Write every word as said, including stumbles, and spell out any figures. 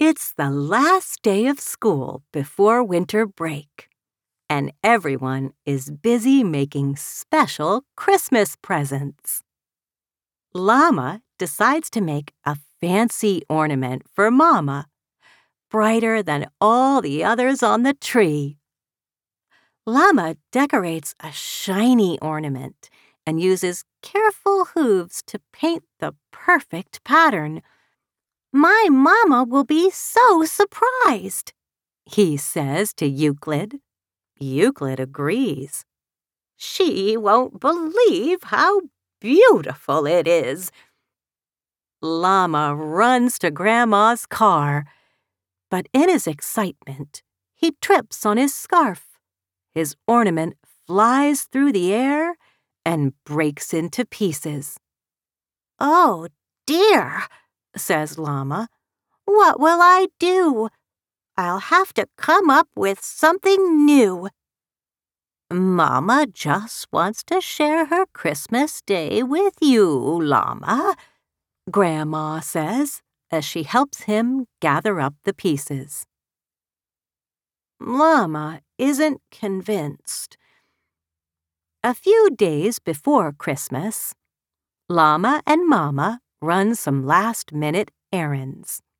It's the last day of school before winter break, and everyone is busy making special Christmas presents. Llama decides to make a fancy ornament for Mama, brighter than all the others on the tree. Llama decorates a shiny ornament and uses careful hooves to paint the perfect pattern. "My Mama will be so surprised," he says to Euclid. Euclid agrees. "She won't believe how beautiful it is." Llama runs to Grandma's car, but in his excitement, he trips on his scarf. His ornament flies through the air and breaks into pieces. "Oh, dear," says Llama. "What will I do? I'll have to come up with something new." "Mama just wants to share her Christmas day with you, Llama," Grandma says as she helps him gather up the pieces. Llama isn't convinced. A few days before Christmas, Llama and Mama run some last-minute errands.